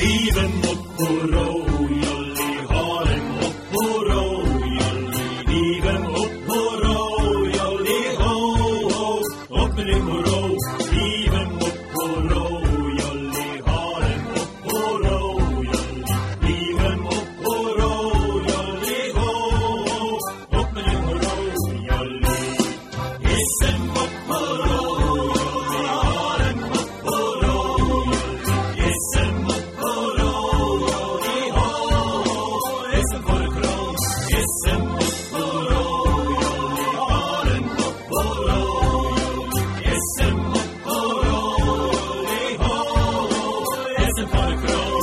Liven upp på Royally, har en upp på Royally. Liven upp på Royally, ho, ho. Upp med rim och ro. Liven upp på Royally, har en upp på Royally. Liven upp på Royally, ho, ho. Upp med rim och Royally. SM upp på Royally, har en upp på Royally. SM upp på Royally, ho, ho. SM för en kron. SM upp på Royally, har en upp på Royally. SM upp på Royally, ho, ho. SM för en kron.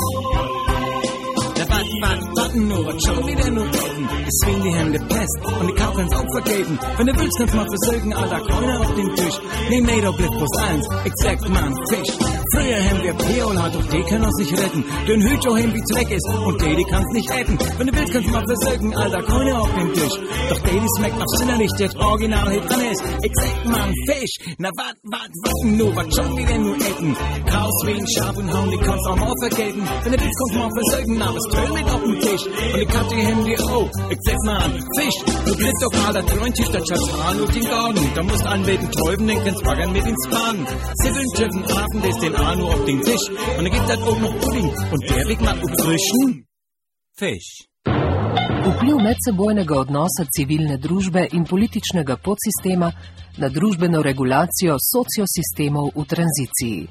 Warten nur, was schon wieder nur reden. Deswegen die Hände fest und die Kau kann's auch vergeben. Wenn du willst, kannst mal versorgen, alter Kräuner auf den Tisch. Nee, da bleibt bloß eins, exakt mal ein Fisch. Früher haben wir Peol, halt doch die kann uns nicht retten. Den Hütcho hin, wie's weg ist und die kann's nicht retten. Wenn du willst, kannst mal versorgen, alter Kräuner auf den Tisch. Doch die schmeckt noch sinnerlich, der Original hier dran ist. Exakt mal ein Fisch. Na warten nur, was schon wieder nur essen. Kraus wie ein Schaf und Hauen, die kannst auch mal vergelten. Wenn du willst, kannst mal versorgen, aber es tönt mit auf den Tisch. Und ich hatte die Hände, oh, ich sag mal an, Fisch. Du blitzt doch mal da Tröntisch, da schaust an und den Garten. Da musst anbeten, Täuben, den kannst baggern mit ins Baden. Zibbeln, Schiffen, Affen, das den Anu auf den Tisch. Und dann gibt das auch noch Pudding. Und der Weg macht frischen Fisch. Vpliv medsebojnega odnosa civilne družbe in političnega podsistema na družbeno regulacijo sociosistemov v tranziciji.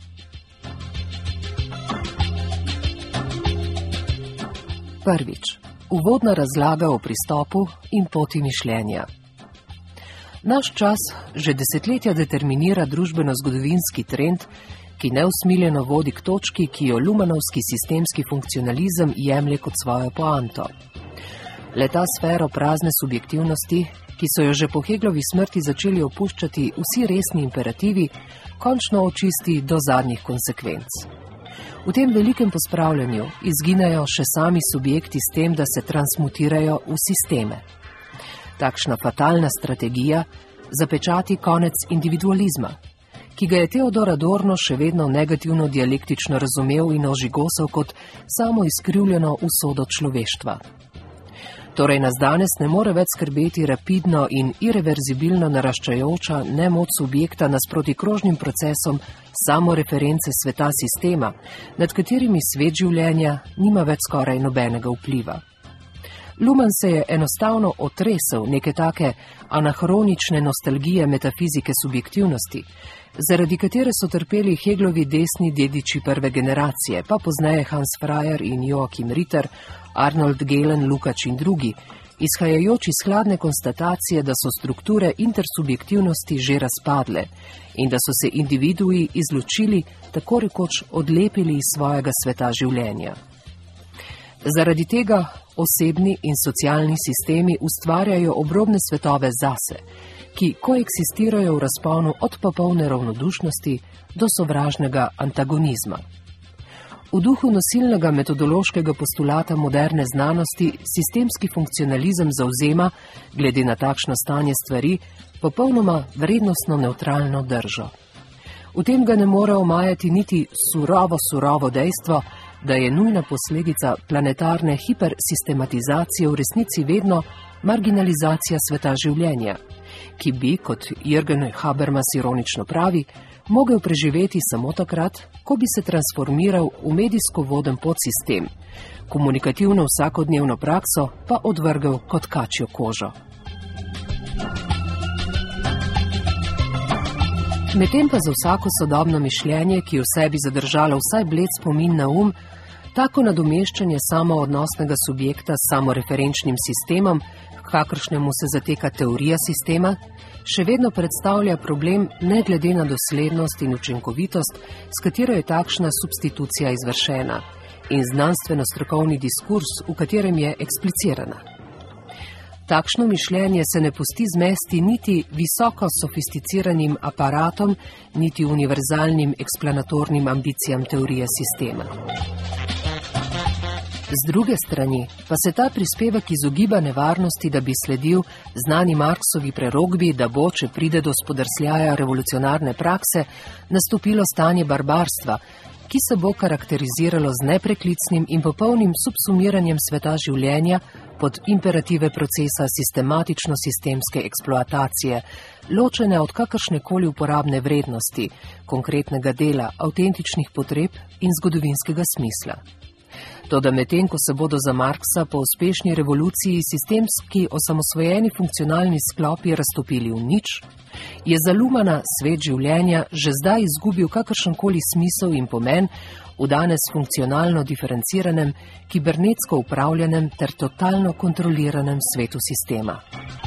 Prvič. Uvodna razlaga o pristopu in poti mišljenja. Naš čas že desetletja determinira družbeno-zgodovinski trend, ki neusmiljeno vodi k točki, ki jo lumanovski sistemski funkcionalizem jemlje kot svojo poanto. Le ta sfero prazne subjektivnosti, ki so jo že po Heglovi smrti začeli opuščati vsi resni imperativi, končno očisti do zadnjih konsekvenc. V tem velikem pospravljanju izginejo še sami subjekti s tem, da se transmutirajo v sisteme. Takšna fatalna strategija zapečati konec individualizma, ki ga je Theodor Adorno še vedno negativno dialektično razumel in ožigosal kot samo izkrivljeno usodo človeštva. Torej nas danes ne more več skrbeti rapidno in irreverzibilno naraščajoča nemoč subjekta nasproti krožnim procesom samoreference sveta sistema, nad katerimi svet življenja nima več skoraj nobenega vpliva. Luhmann se je enostavno otresel neke take anahronične nostalgije metafizike subjektivnosti, zaradi katere so trpeli Heglovi desni dediči prve generacije, pa pozneje Hans Freier in Joachim Ritter, Arnold Gehlen, Lukács in drugi, izhajajoč iz hladne konstatacije, da so strukture intersubjektivnosti že razpadle in da so se individui izločili, tako rekoč odlepili iz svojega sveta življenja. Zaradi tega osebni in socialni sistemi ustvarjajo obrobne svetove zase, ki koeksistirajo v razponu od popolne ravnodušnosti do sovražnega antagonizma. V duhu nosilnega metodološkega postulata moderne znanosti sistemski funkcionalizem zavzema, glede na takšno stanje stvari, popolnoma vrednostno nevtralno držo. V tem ga ne more omajati niti surovo dejstvo, da je nujna posledica planetarne hipersistematizacije v resnici vedno marginalizacija sveta življenja, ki bi, kot Jürgen Habermas ironično pravi, mogel preživeti samo takrat, ko bi se transformiral v medijsko voden podsistem, komunikativno vsakodnevno prakso pa odvrgel kot kačjo kožo. Medtem pa za vsako sodobno mišljenje, ki je v sebi zadržalo vsaj bled spomin na tako nadomeščanje samoodnosnega subjekta s samoreferenčnim sistemom, kakršnemu se zateka teorija sistema, še vedno predstavlja problem ne glede na doslednost in učinkovitost, s katero je takšna substitucija izvršena, in znanstveno-strokovni diskurs, v katerem je eksplicirana. Takšno mišljenje se ne pusti zmesti niti visoko sofisticiranim aparatom, niti univerzalnim eksplanatornim ambicijam teorije sistema. Z druge strani pa se ta prispevek izogiba nevarnosti, da bi sledil znani Marksovi prerokbi, da bo, če pride do spodrsljaja revolucionarne prakse, nastopilo stanje barbarstva, ki se bo karakteriziralo z nepreklicnim in popolnim subsumiranjem sveta življenja pod imperative procesa sistematično-sistemske eksploatacije, ločene od kakršnekoli uporabne vrednosti, konkretnega dela, avtentičnih potreb in zgodovinskega smisla. Toda medtem, ko se bodo za Marksa po uspešni revoluciji sistemski osamosvojeni funkcionalni sklopi raztopili v nič, je za Lumana svet življenja že zdaj izgubil kakršenkoli smisel in pomen v danes funkcionalno diferenciranem, kibernetsko upravljanem ter totalno kontroliranem svetu sistema.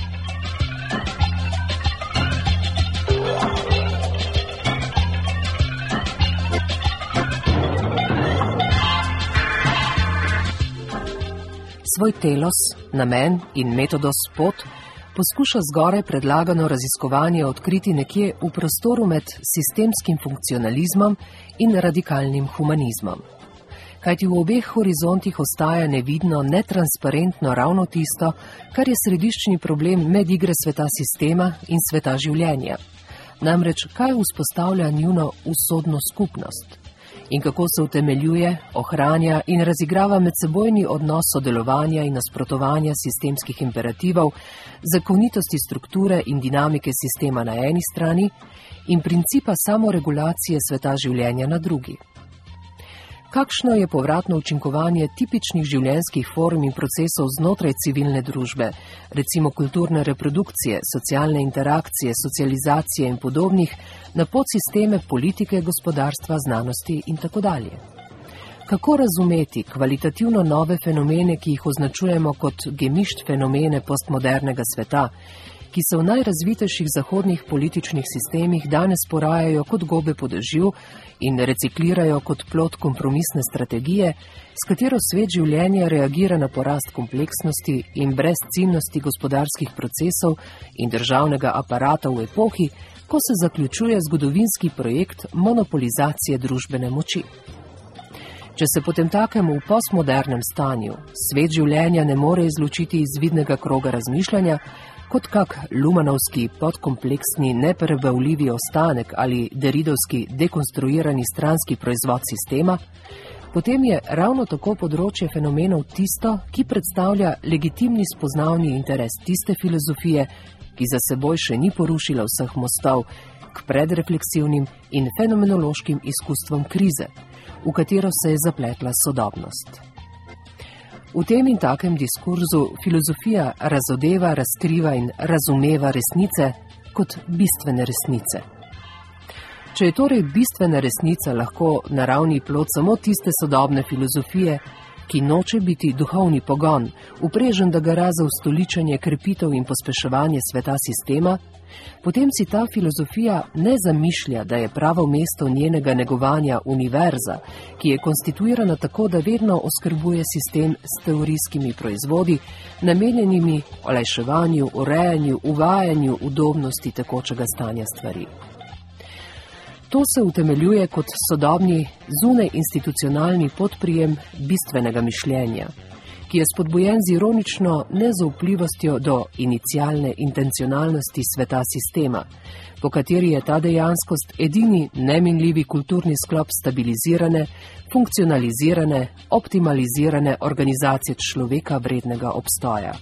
Svoj telos, namen in metodos pot poskuša zgoraj predlagano raziskovanje odkriti nekje v prostoru med sistemskim funkcionalizmom in radikalnim humanizmom. Kajti v obeh horizontih ostaja nevidno, netransparentno ravno tisto, kar je središčni problem medigre sveta sistema in sveta življenja. Namreč, kaj vzpostavlja njuno usodno skupnost? In kako se utemeljuje, ohranja in razigrava medsebojni odnos sodelovanja in nasprotovanja sistemskih imperativov, zakonitosti strukture in dinamike sistema na eni strani in principa samoregulacije sveta življenja na drugi. Kakšno je povratno učinkovanje tipičnih življenjskih form in procesov znotraj civilne družbe, recimo kulturne reprodukcije, socialne interakcije, socializacije in podobnih, na podsisteme politike, gospodarstva, znanosti in tako dalje? Kako razumeti kvalitativno nove fenomene, ki jih označujemo kot gemišt fenomene postmodernega sveta, ki se v najrazvitejših zahodnih političnih sistemih danes porajajo kot gobe po dežju in reciklirajo kot plod kompromisne strategije, s katero svet življenja reagira na porast kompleksnosti in brezciljnosti gospodarskih procesov in državnega aparata v epohi, ko se zaključuje zgodovinski projekt monopolizacije družbene moči. Če se potemtakem v postmodernem stanju svet življenja ne more izločiti iz vidnega kroga razmišljanja, kot kak lumanovski podkompleksni neprebavljivi ostanek ali deridovski dekonstruirani stranski proizvod sistema, potem je ravno tako področje fenomenov tisto, ki predstavlja legitimni spoznavni interes tiste filozofije, ki za seboj še ni porušila vseh mostov k predrefleksivnim in fenomenološkim izkustvom krize, v katero se je zapletla sodobnost. V tem in takem diskurzu filozofija razodeva, razkriva in razumeva resnice kot bistvene resnice. Če je torej bistvena resnica lahko naravni plod samo tiste sodobne filozofije, ki noče biti duhovni pogon, uprežen da gara za ustoličenje, krepitev in pospeševanje sveta sistema, potem si ta filozofija ne zamišlja, da je pravo mesto njenega negovanja univerza, ki je konstituirana tako, da vedno oskrbuje sistem s teorijskimi proizvodi, namenjenimi olajševanju, urejanju, uvajanju udobnosti tekočega stanja stvari. To se utemeljuje kot sodobni zunajinstitucionalni podprijem bistvenega mišljenja, ki je spodbujen z ironično nezaupljivostjo do inicialne intencionalnosti sveta sistema, po kateri je ta dejanskost edini neminljivi kulturni sklop stabilizirane, funkcionalizirane, optimalizirane organizacije človeka vrednega obstoja.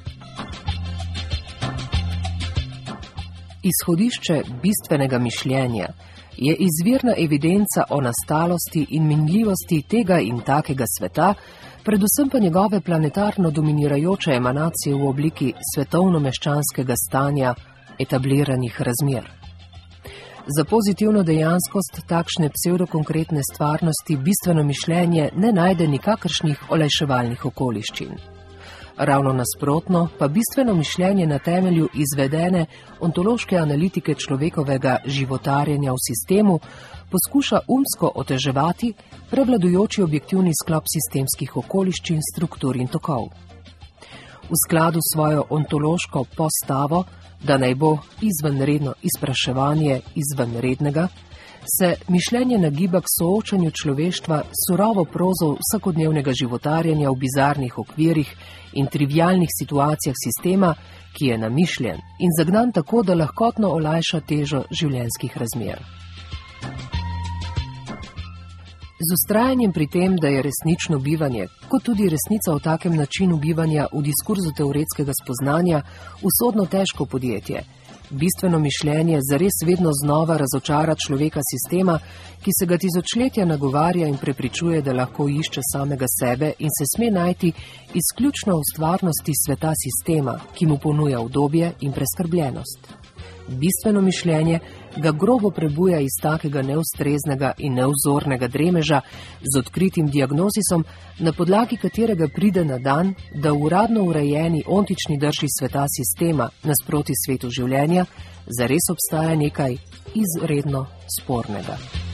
Izhodišče bistvenega mišljenja je izvirna evidenca o nastalosti in minljivosti tega in takega sveta, predvsem pa njegove planetarno dominirajoče emanacije v obliki svetovno-meščanskega stanja etabliranih razmer. Za pozitivno dejanskost takšne psevdokonkretne stvarnosti bistveno mišljenje ne najde nikakršnih olajševalnih okoliščin. Ravno nasprotno pa bistveno mišljenje na temelju izvedene ontološke analitike človekovega životarjenja v sistemu poskuša umsko oteževati prevladujoči objektivni sklop sistemskih okoliščin, struktur in tokov. V skladu s svojo ontološko postavo, da naj bo izvenredno izpraševanje izvenrednega, se mišljenje nagiba k soočanju človeštva s surovo prozo vsakodnevnega životarjenja v bizarnih okvirih in trivialnih situacijah sistema, ki je namišljen in zagnan tako, da lahkotno olajša težo življenjskih razmer. Z vztrajanjem pri tem, da je resnično bivanje, kot tudi resnica o takem načinu bivanja v diskurzu teoretskega spoznanja, usodno težko podjetje. Bistveno mišljenje zares vedno znova razočara človeka sistema, ki se ga tisočletja nagovarja in prepričuje, da lahko išče samega sebe in se sme najti izključno v stvarnosti sveta sistema, ki mu ponuja udobje in preskrbljenost. Bistveno mišljenje ga grobo prebuja iz takega neustreznega in nevzornega dremeža z odkritim diagnozisom, na podlagi katerega pride na dan, da v uradno urejeni ontični drži sveta sistema nasproti svetu življenja zares obstaja nekaj izredno spornega.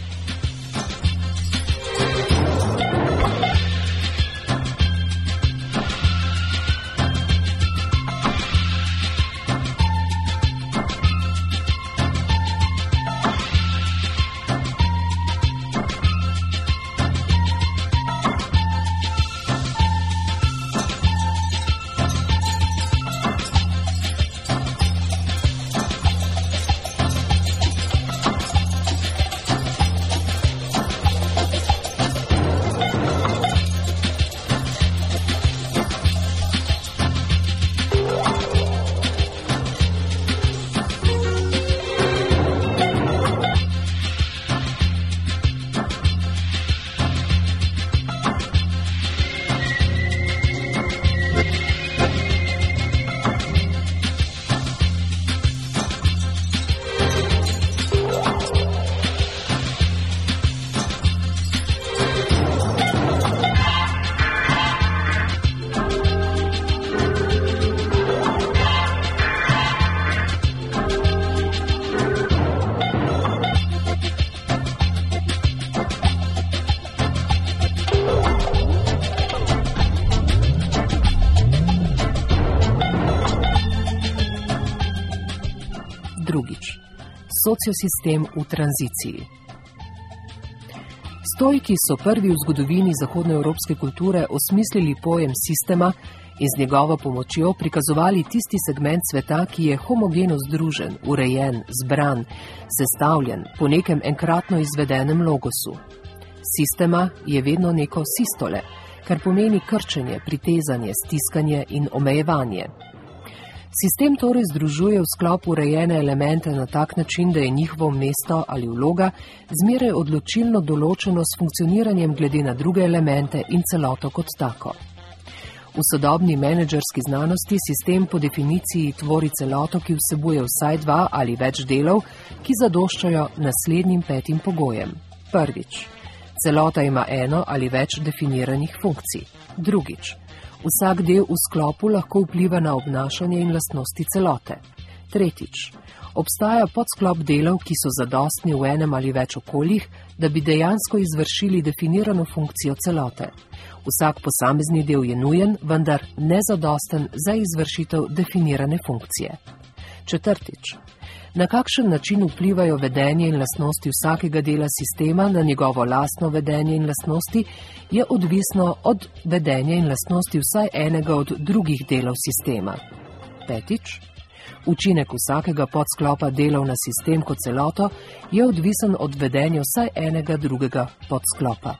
Sociosistem v tranziciji. Stoiki so prvi v zgodovini zahodnoevropske kulture osmislili pojem sistema in z njegovo pomočjo prikazovali tisti segment sveta, ki je homogeno združen, urejen, zbran, sestavljen po nekem enkratno izvedenem logosu. Sistema je vedno neko sistole, kar pomeni krčenje, pritezanje, stiskanje in omejevanje. Sistem torej združuje v sklopu urejene elemente na tak način, da je njihovo mesto ali vloga zmeraj odločilno določeno s funkcioniranjem glede na druge elemente in celoto kot tako. V sodobni menedžerski znanosti sistem po definiciji tvori celoto, ki vsebuje vsaj 2 ali več delov, ki zadoščajo naslednjim 5 pogojem. Prvič, celota ima eno ali več definiranih funkcij. Drugič, vsak del v sklopu lahko vpliva na obnašanje in lastnosti celote. Tretjič, obstaja podsklop delov, ki so zadostni v enem ali več okoljih, da bi dejansko izvršili definirano funkcijo celote. Vsak posamezni del je nujen, vendar nezadosten za izvršitev definirane funkcije. Četrtič, na kakšen način vplivajo vedenje in lastnosti vsakega dela sistema na njegovo lastno vedenje in lastnosti, je odvisno od vedenja in lastnosti vsaj enega od drugih delov sistema. Petič, učinek vsakega podsklopa delov na sistem kot celoto je odvisen od vedenja vsaj enega drugega podsklopa.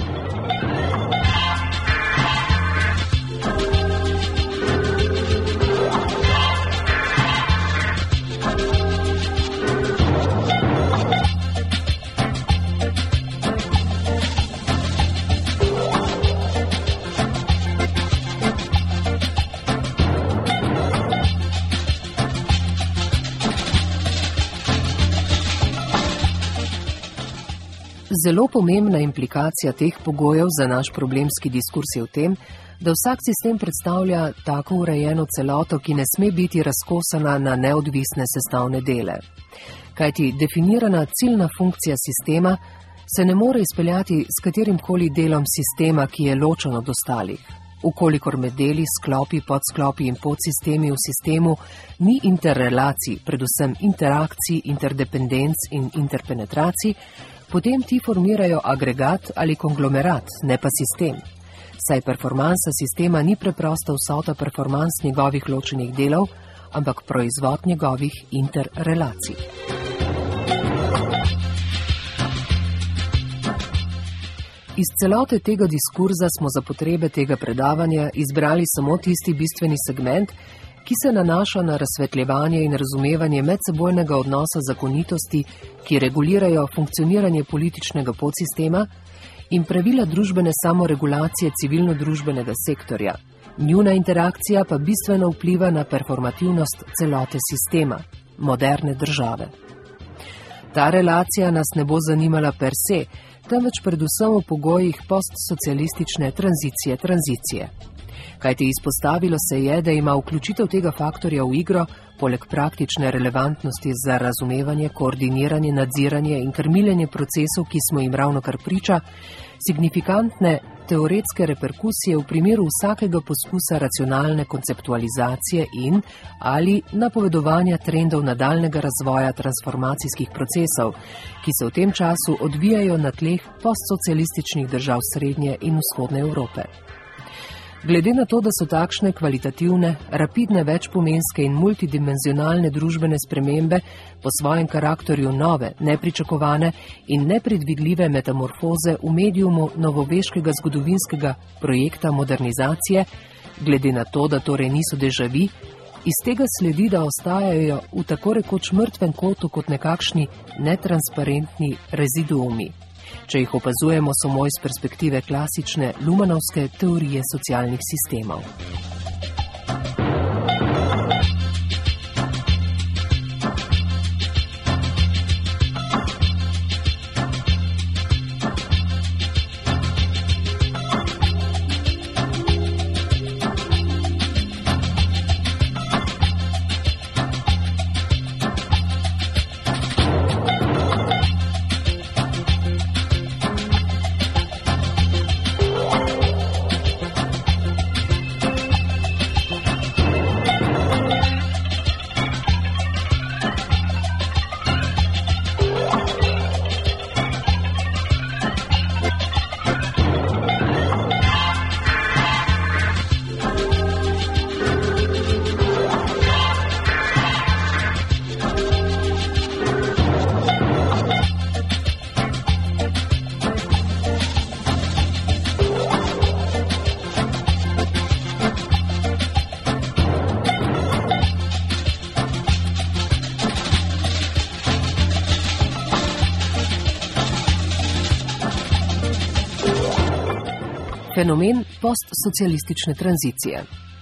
Zelo pomembna implikacija teh pogojev za naš problemski diskurs je v tem, da vsak sistem predstavlja tako urejeno celoto, ki ne sme biti razkosana na neodvisne sestavne dele. Kajti definirana ciljna funkcija sistema se ne more izpeljati s katerimkoli delom sistema, ki je ločen od ostalih. Ukolikor med deli, sklopi, podsklopi in podsistemi v sistemu ni interrelacij, predvsem interakcij, interdependenc in interpenetracij, potem ti formirajo agregat ali konglomerat, ne pa sistem. Saj performansa sistema ni preprosta vsota performans njegovih ločenih delov, ampak proizvod njegovih interrelacij. Iz celote tega diskurza smo za potrebe tega predavanja izbrali samo tisti bistveni segment, ki se nanaša na razsvetljevanje in razumevanje medsebojnega odnosa zakonitosti, ki regulirajo funkcioniranje političnega podsistema in pravila družbene samoregulacije civilno-družbenega sektorja. Njuna interakcija pa bistveno vpliva na performativnost celote sistema, moderne države. Ta relacija nas ne bo zanimala per se, temveč predvsem v pogojih postsocialistične tranzicije. Kajti izpostavilo se je, da ima vključitev tega faktorja v igro, poleg praktične relevantnosti za razumevanje, koordiniranje, nadziranje in krmiljenje procesov, ki smo jim ravnokar priča, signifikantne teoretske reperkusije v primeru vsakega poskusa racionalne konceptualizacije in ali napovedovanja trendov nadaljnega razvoja transformacijskih procesov, ki se v tem času odvijajo na tleh postsocialističnih držav Srednje in Vzhodne Evrope. Glede na to, da so takšne kvalitativne, rapidne, večpomenske in multidimenzionalne družbene spremembe po svojem karakterju nove, nepričakovane in nepredvidljive metamorfoze v mediumu novoveškega zgodovinskega projekta modernizacije, glede na to, da torej niso dežavi, iz tega sledi, da ostajajo v tako rekoč mrtvem kotu kot nekakšni netransparentni reziduumi, če jih opazujemo samo iz perspektive klasične Luhmannovske teorije socialnih sistemov. Fenomen postsocialistične tranzicije.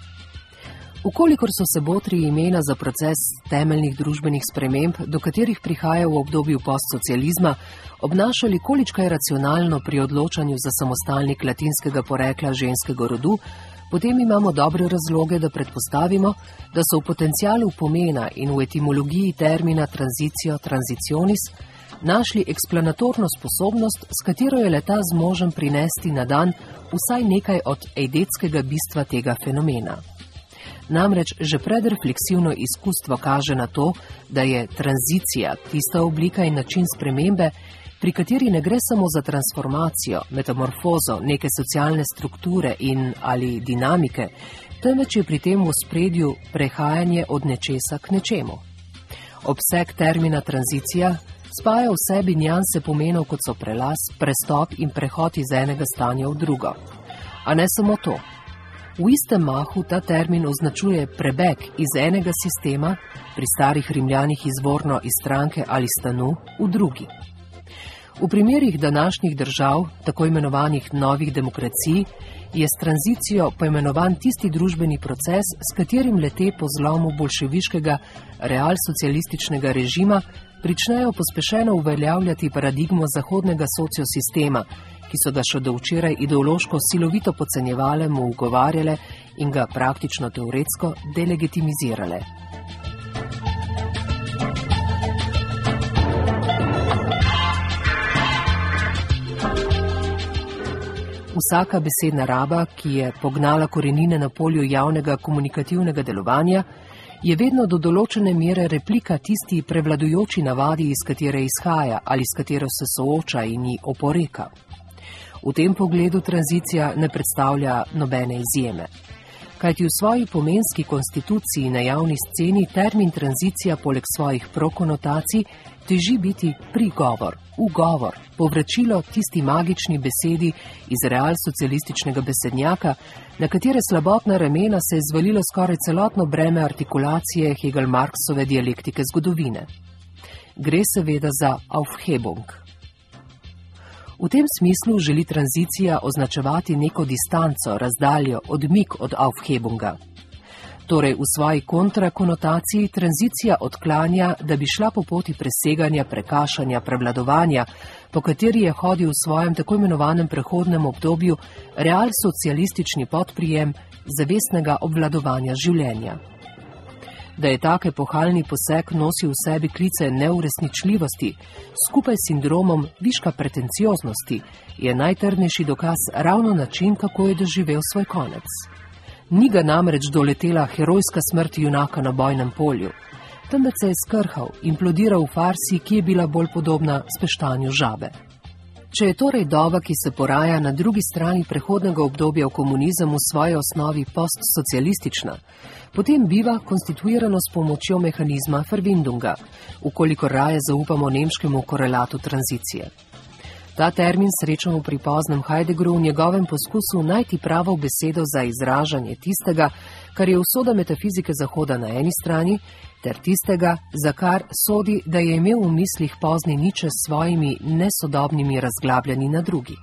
Ukolikor so se botri imena za proces temeljnih družbenih sprememb, do katerih prihaja v obdobju postsocializma, obnašali količkaj racionalno pri odločanju za samostalnik latinskega porekla ženskega rodu, potem imamo dobre razloge, da predpostavimo, da so v potencialu pomena in v etimologiji termina transitio transitionis našli eksplanatorno sposobnost, s katero je leta zmožen prinesti na dan vsaj nekaj od eidetskega bistva tega fenomena. Namreč že predrefleksivno izkustvo kaže na to, da je tranzicija tista oblika in način spremembe, pri kateri ne gre samo za transformacijo, metamorfozo neke socialne strukture in ali dinamike, temveč je pri tem v ospredju prehajanje od nečesa k nečemu. Obseg termina tranzicija spaja v sebi nianse pomenov, kot so prelaz, prestop in prehod iz enega stanja v drugo. A ne samo to. V istem mahu ta termin označuje prebeg iz enega sistema, pri starih Rimljanih izvorno iz stranke ali stanu, v drugi. V primerih današnjih držav, tako imenovanih novih demokracij, je s tranzicijo poimenovan tisti družbeni proces, s katerim lete po zlomu bolševiškega realsocialističnega režima pričnejo pospešeno uveljavljati paradigmo zahodnega sociosistema, ki so ga še do včeraj ideološko silovito podcenjevale, mu ugovarjale in ga praktično teoretsko delegitimizirale. Vsaka besedna raba, ki je pognala korenine na polju javnega komunikativnega delovanja, je vedno do določene mere replika tisti prevladujoči navadi, iz katere izhaja ali s katero se sooča in ji oporeka. V tem pogledu tranzicija ne predstavlja nobene izjeme. kajti v svoji pomenski konstituciji na javni sceni termin tranzicija poleg svojih prokonotacij teži biti prigovor, ugovor, povračilo tisti magični besedi iz realsocialističnega besednjaka, na katere slabotna ramena se je zvalilo skoraj celotno breme artikulacije Hegel-Marxove dialektike zgodovine. Gre seveda za Aufhebung. V tem smislu želi tranzicija označevati neko distanco, razdaljo, odmik od Aufhebunga. Torej v svoji kontrakonotaciji tranzicija odklanja, da bi šla po poti preseganja, prekašanja, prevladovanja, po kateri je hodil v svojem tako imenovanem prehodnem obdobju realsocialistični podprijem zavestnega obvladovanja življenja. Da je tak epohalni poseg nosil v sebi klice neuresničljivosti, skupaj s sindromom viška pretencioznosti, je najtrdnejši dokaz ravno način, kako je doživel svoj konec. Ni ga namreč doletela herojska smrt junaka na bojnem polju, temveč se je skrhal, implodiral v farsi, ki je bila bolj podobna speštanju žabe. Če je torej doba, ki se poraja na drugi strani prehodnega obdobja v komunizmu v svoji osnovi postsocialistična, potem biva konstituirano s pomočjo mehanizma Verwindunga, ukolikor raje zaupamo nemškemu korelatu tranzicije. Ta termin srečamo pri poznem Heideggeru v njegovem poskusu najti pravo besedo za izražanje tistega, kar je usoda metafizike Zahoda na eni strani, ter tistega, za kar sodi, da je imel v mislih pozni Nietzsche s svojimi nesodobnimi razglabljanji na drugi.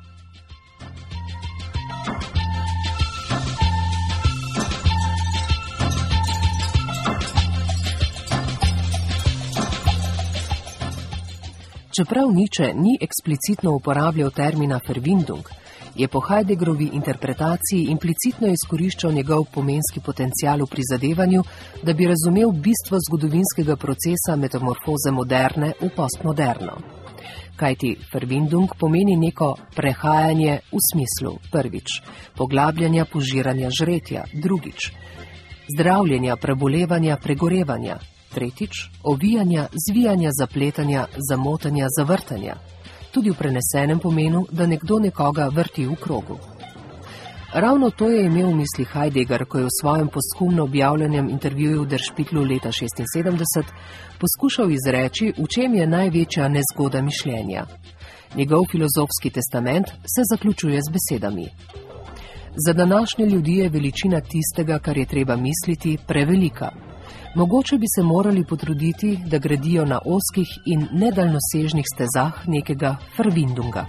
Čeprav Nietzsche ni eksplicitno uporabljal termina Verwindung, je po Heideggerovi interpretaciji implicitno izkoriščal njegov pomenski potencial v prizadevanju, da bi razumel bistvo zgodovinskega procesa metamorfoze moderne v postmoderno. Kajti Verwindung pomeni neko prehajanje v smislu, prvič, poglabljanja požiranja žretja, drugič, zdravljenja, prebolevanja, pregorevanja, tretjič, ovijanja, zvijanja, zapletanja, zamotanja, zavrtanja, tudi v prenesenem pomenu, da nekdo nekoga vrti v krogu. Ravno to je imel v misli Heidegger, ko je v svojem posthumno objavljenem intervjuju v Der Spiegelu leta 1976 poskušal izreči, v čem je največja nezgoda mišljenja. Njegov filozofski testament se zaključuje z besedami: za današnje ljudi je veličina tistega, kar je treba misliti, prevelika. Mogoče bi se morali potruditi, da gradijo na ozkih in nedaljnosežnih stezah nekega Verwindunga.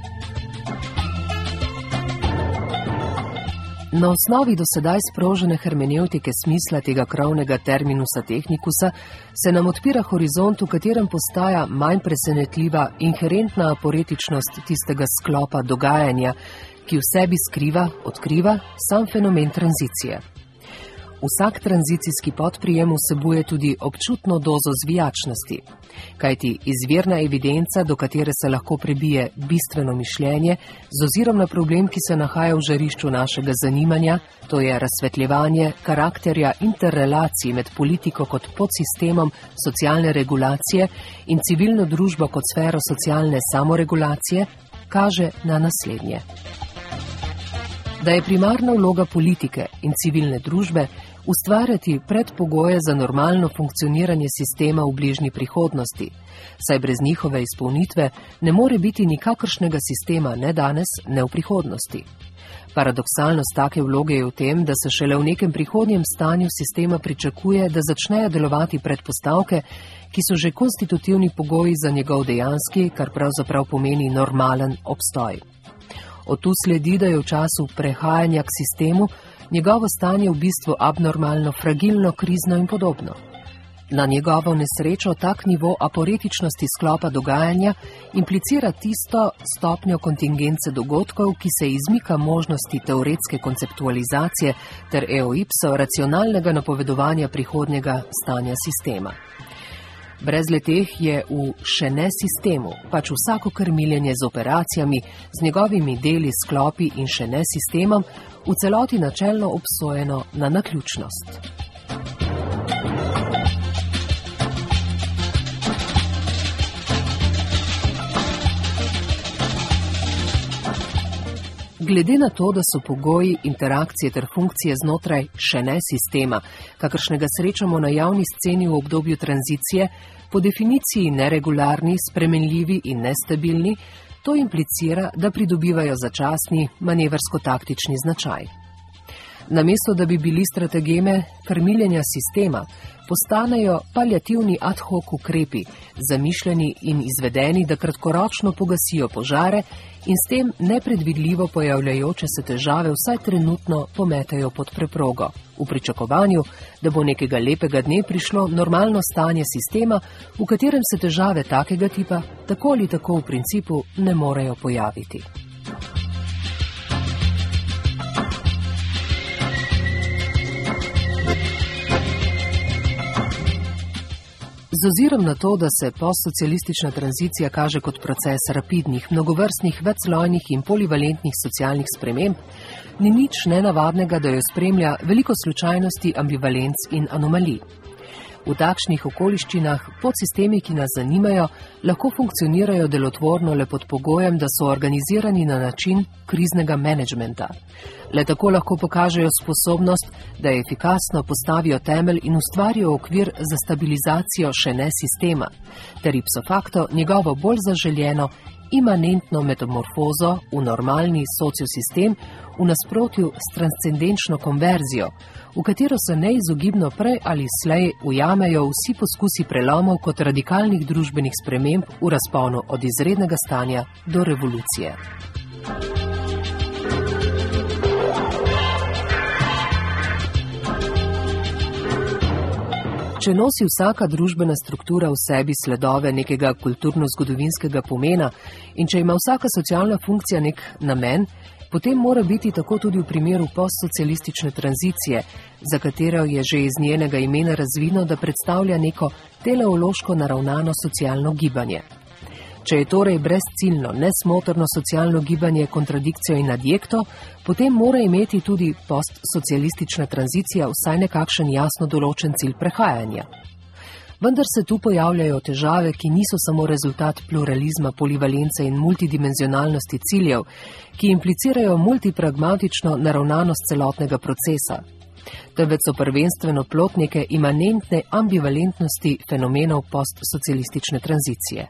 Na osnovi do sedaj sprožene hermenevtike smisla tega krovnega terminusa technicusa se nam odpira horizont, v katerem postaja manj presenetljiva inherentna aporetičnost tistega sklopa dogajanja, ki v sebi skriva, odkriva sam fenomen tranzicije. Vsak tranzicijski podprijem vsebuje tudi občutno dozo zvijačnosti, kajti izvirna evidenca, do katere se lahko prebije bistveno mišljenje, z ozirom na problem, ki se nahaja v žarišču našega zanimanja, to je razsvetljevanje karakterja interrelacij med politiko kot podsistemom socialne regulacije in civilno družbo kot sfero socialne samoregulacije, kaže na naslednje. Da je primarna vloga politike in civilne družbe ustvarjati predpogoje za normalno funkcioniranje sistema v bližnji prihodnosti, saj brez njihove izpolnitve ne more biti nikakršnega sistema ne danes, ne v prihodnosti. Paradoksalnost take vloge je v tem, da se šele v nekem prihodnjem stanju sistema pričakuje, da začnejo delovati predpostavke, ki so že konstitutivni pogoji za njegov dejanski, kar pravzaprav pomeni normalen obstoj. Od tu sledi, da je v času prehajanja k sistemu njegovo stanje v bistvu abnormalno, fragilno, krizno in podobno. Na njegovo nesrečo tak nivo aporetičnosti sklopa dogajanja implicira tisto stopnjo kontingence dogodkov, ki se izmika možnosti teoretske konceptualizacije ter eo ipso racionalnega napovedovanja prihodnjega stanja sistema. Brez leteh je v še ne sistemu, pač vsako krmiljenje z operacijami, z njegovimi deli, sklopi in še ne sistemom, v celoti načelno obsojeno na naključnost. Glede na to, da so pogoji, interakcije ter funkcije znotraj še ne sistema, kakršnega srečamo na javni sceni v obdobju tranzicije, po definiciji neregularni, spremenljivi in nestabilni, to implicira, da pridobivajo začasni, manevrsko-taktični značaj. Namesto, da bi bili strategeme krmiljenja sistema, postanejo paliativni ad hoc ukrepi, zamišljeni in izvedeni, da kratkoročno pogasijo požare in s tem nepredvidljivo pojavljajoče se težave vsaj trenutno pometejo pod preprogo, v pričakovanju, da bo nekega lepega dne prišlo normalno stanje sistema, v katerem se težave takega tipa tako ali tako v principu ne morejo pojaviti. Z ozirom na to, da se postsocialistična tranzicija kaže kot proces rapidnih, mnogovrstnih, večslojnih in polivalentnih socialnih sprememb, ni nič nenavadnega, da jo spremlja veliko slučajnosti, ambivalenc in anomalij. V takšnih okoliščinah podsistemi, ki nas zanimajo, lahko funkcionirajo delotvorno le pod pogojem, da so organizirani na način kriznega menedžmenta. Le tako lahko pokažejo sposobnost, da efikasno postavijo temelj in ustvarijo okvir za stabilizacijo še ne sistema, ter ipso facto njegovo bolj zaželjeno, imanentno metamorfozo v normalni sociosistem v nasprotju s transcendenčno konverzijo, v katero se neizogibno prej ali slej ujamejo vsi poskusi prelomov kot radikalnih družbenih sprememb v razponu od izrednega stanja do revolucije. Če nosi vsaka družbena struktura v sebi sledove nekega kulturno-zgodovinskega pomena in če ima vsaka socialna funkcija nek namen, potem mora biti tako tudi v primeru postsocialistične tranzicije, za katero je že iz njenega imena razvidno, da predstavlja neko teleološko naravnano socialno gibanje. Če je torej brezciljno, nesmotrno socialno gibanje kontradikcijo in adjekto, potem mora imeti tudi postsocialistična tranzicija vsaj nekakšen jasno določen cilj prehajanja. Vendar se tu pojavljajo težave, ki niso samo rezultat pluralizma, polivalence in multidimenzionalnosti ciljev, ki implicirajo multipragmatično naravnanost celotnega procesa, temveč so prvenstveno plod neke imanentne ambivalentnosti fenomenov postsocialistične tranzicije.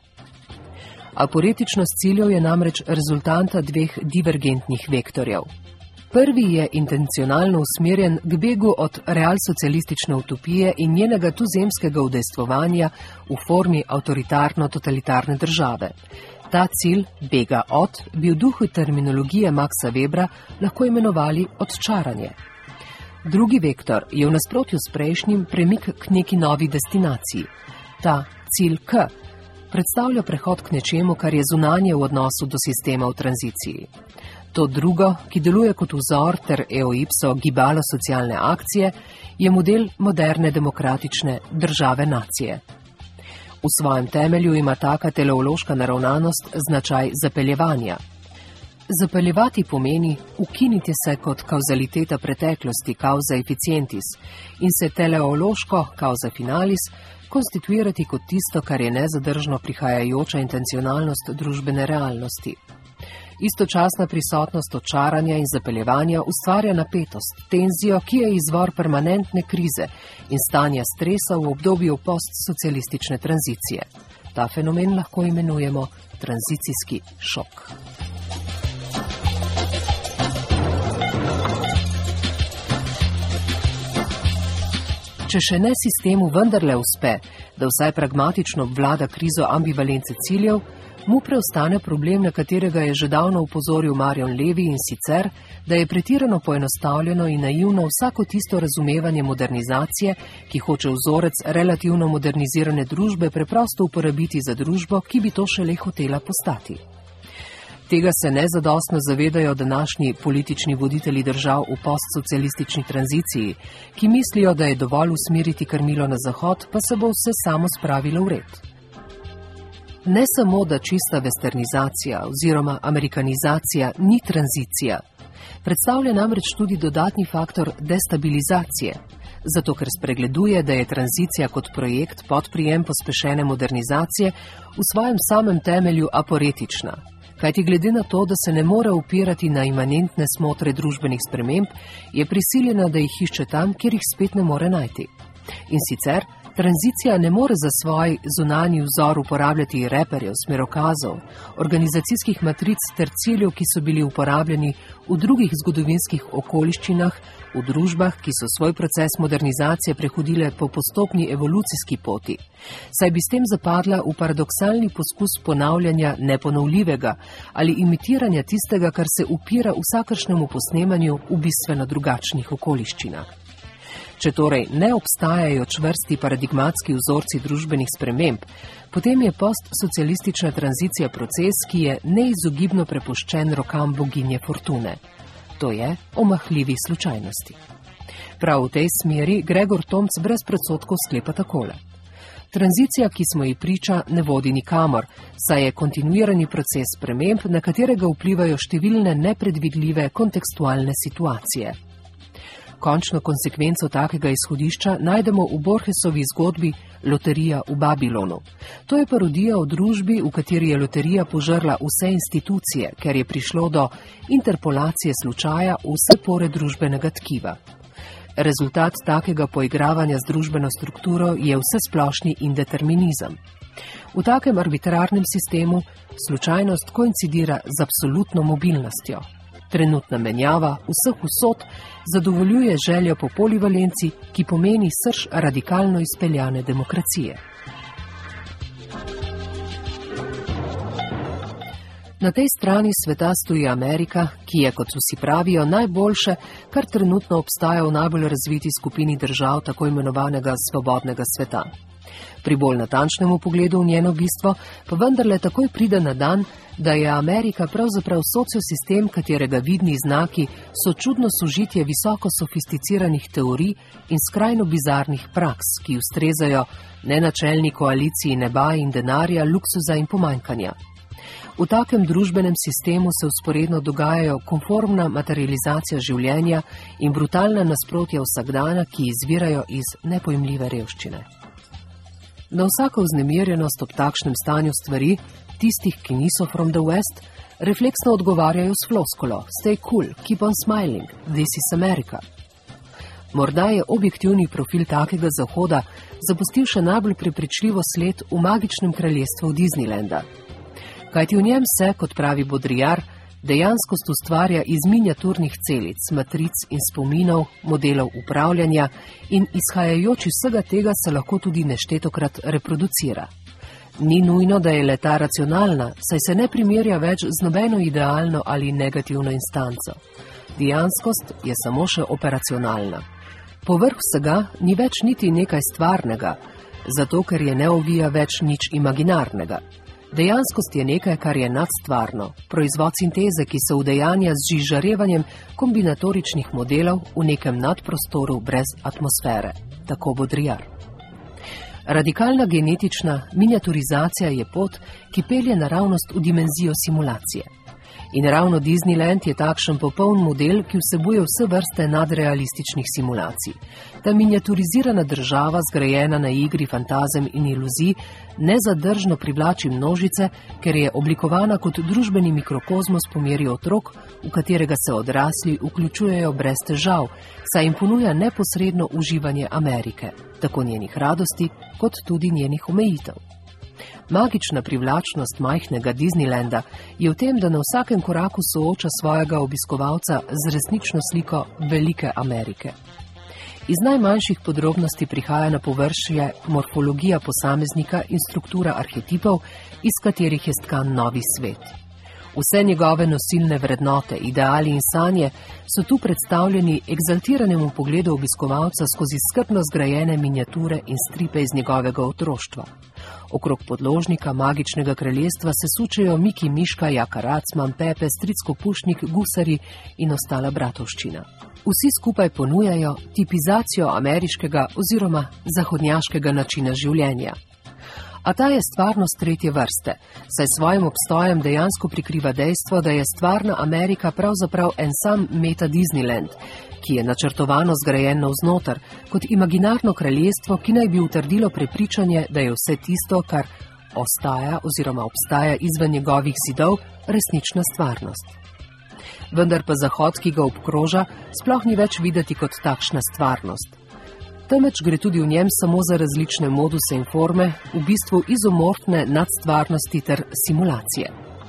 Aporetičnost ciljev je namreč rezultanta dveh divergentnih vektorjev. Prvi je intencionalno usmerjen k begu od realsocialistične utopije in njenega tuzemskega udejstvovanja v formi avtoritarno-totalitarne države. Ta cilj, bega od, bi v duhu terminologije Maxa Webra lahko imenovali odčaranje. Drugi vektor je v nasprotju s prejšnjim premik k neki novi destinaciji. Ta cilj K predstavlja prehod k nečemu, kar je zunanje v odnosu do sistema v tranziciji. To drugo, ki deluje kot vzor ter eo ipso gibalo socialne akcije, je model moderne demokratične države nacije. V svojem temelju ima taka teleološka naravnanost značaj zapeljevanja. Zapeljevati pomeni ukiniti se kot kauzaliteta preteklosti, causa efficientis, in se teleološko, causa finalis, konstituirati kot tisto, kar je nezadržno prihajajoča intencionalnost družbene realnosti. Istočasna prisotnost očaranja in zapeljevanja ustvarja napetost, tenzijo, ki je izvor permanentne krize in stanja stresa v obdobju postsocialistične tranzicije. Ta fenomen lahko imenujemo tranzicijski šok. Če še ne sistemu vendarle uspe, da vsaj pragmatično obvlada krizo ambivalence ciljev, mu preostane problem, na katerega je že davno upozoril Marion Levy, in sicer, da je pretirano poenostavljeno in naivno vsako tisto razumevanje modernizacije, ki hoče vzorec relativno modernizirane družbe preprosto uporabiti za družbo, ki bi to šele hotela postati. Tega se nezadostno zavedajo današnji politični voditelji držav v postsocialistični tranziciji, ki mislijo, da je dovolj usmeriti krmilo na zahod, pa se bo vse samo spravilo v red. Ne samo, da čista westernizacija oziroma amerikanizacija ni tranzicija, predstavlja namreč tudi dodatni faktor destabilizacije, zato ker spregleduje, da je tranzicija kot projekt podprijem pospešene modernizacije v svojem samem temelju aporetična, Kajti glede na to, da se ne more upirati na imanentne smotre družbenih sprememb, je prisiljena, da jih išče tam, kjer jih spet ne more najti. In sicer, tranzicija ne more za svoj zunanji vzor uporabljati reperjev, smerokazov, organizacijskih matric ter ciljev, ki so bili uporabljeni v drugih zgodovinskih okoliščinah, v družbah, ki so svoj proces modernizacije prehodile po postopni evolucijski poti, saj bi s tem zapadla v paradoksalni poskus ponavljanja neponovljivega ali imitiranja tistega, kar se upira vsakršnemu posnemanju v bistveno drugačnih okoliščinah. Če torej ne obstajajo čvrsti paradigmatski vzorci družbenih sprememb, potem je postsocialistična tranzicija proces, ki je neizogibno prepuščen rokam boginje fortune. To je omahljivi slučajnosti. Prav v tej smeri Gregor Tomc brez predsodkov sklepa takole. Tranzicija, ki smo ji priča, ne vodi nikamor, saj je kontinuirani proces sprememb, na katerega vplivajo številne nepredvidljive kontekstualne situacije. Končno konsekvenco takega izhodišča najdemo v Borgesovi zgodbi Loterija v Babilonu. To je parodija o družbi, v kateri je loterija požrla vse institucije, ker je prišlo do interpolacije slučaja v vse pore družbenega tkiva. Rezultat takega poigravanja z družbeno strukturo je vsesplošni indeterminizem. V takem arbitrarnem sistemu slučajnost koincidira z absolutno mobilnostjo. Trenutna menjava vseh usod zadovoljuje željo po polivalenci, ki pomeni srž radikalno izpeljane demokracije. Na tej strani sveta stoji Amerika, ki je, kot vsi pravijo, najboljše, kar trenutno obstaja v najbolj razviti skupini držav tako imenovanega svobodnega sveta. Pri bolj natančnemu pogledu v njeno bistvo pa vendarle takoj pride na dan, da je Amerika pravzaprav sociosistem, katerega vidni znaki so čudno sožitje visoko sofisticiranih teorij in skrajno bizarnih praks, ki ustrezajo nenačelni koaliciji neba in denarja, luksuza in pomanjkanja. V takem družbenem sistemu se vzporedno dogajajo konformna materializacija življenja in brutalna nasprotja vsakdana, ki izvirajo iz nepojmljive revščine. Na vsako vznemirjenost ob takšnem stanju stvari, tistih, ki niso from the West, refleksno odgovarjajo s floskolo: Stay cool, keep on smiling, this is America. Morda je objektivni profil takega zahoda zapustil še najbolj prepričljivo sled v magičnem kraljestvu Disneylanda. Kajti v njem se, kot pravi Baudrillard, dejanskost ustvarja iz miniaturnih celic, matric in spominov, modelov upravljanja in izhajajoč iz vsega tega se lahko tudi neštetokrat reproducira. Ni nujno, da je leta racionalna, saj se ne primerja več z nobeno idealno ali negativno instanco. Dejanskost je samo še operacionalna. Povrh vsega ni več niti nekaj stvarnega, zato ker je ne ovija več nič imaginarnega. Dejanskost je nekaj, kar je nadstvarno, proizvod sinteze, ki se udejanja z žižarevanjem kombinatoričnih modelov v nekem nadprostoru brez atmosfere. Tako Baudrillard. Radikalna genetična miniaturizacija je pot, ki pelje naravnost v dimenzijo simulacije. In ravno Disneyland je takšen popoln model, ki vsebuje vse vrste nadrealističnih simulacij. Ta miniaturizirana država, zgrajena na igri fantazem in iluzij, nezadržno privlači množice, ker je oblikovana kot družbeni mikrokozmos po meri otrok, v katerega se odrasli vključujejo brez težav, saj jim ponuja neposredno uživanje Amerike, tako njenih radosti, kot tudi njenih omejitev. Magična privlačnost majhnega Disneylanda je v tem, da na vsakem koraku sooča svojega obiskovalca z resnično sliko velike Amerike. Iz najmanjših podrobnosti prihaja na površje morfologija posameznika in struktura arhetipov, iz katerih je stkan novi svet. Vse njegove nosilne vrednote, ideali in sanje so tu predstavljeni egzaltiranemu pogledu obiskovalca skozi skrbno zgrajene miniature in stripe iz njegovega otroštva. Okrog podložnika magičnega kraljestva se sučejo Miki Miška, Jaka Racman, Pepe, Stricko Pušnik, Gusari in ostala bratovščina. Vsi skupaj ponujajo tipizacijo ameriškega oziroma zahodnjaškega načina življenja. A ta je stvarnost tretje vrste, saj svojim obstojem dejansko prikriva dejstvo, da je stvarna Amerika pravzaprav en sam meta Disneyland, ki je načrtovano zgrajen navznoter, kot imaginarno kraljestvo, ki naj bi utrdilo prepričanje, da je vse tisto, kar ostaja oziroma obstaja izven njegovih zidov resnična stvarnost. Vendar pa Zahod, ki ga obkroža, sploh ni več videti kot takšna stvarnost. Temveč gre tudi v njem samo za različne moduse in forme, v bistvu izomorfne nadstvarnosti ter simulacije.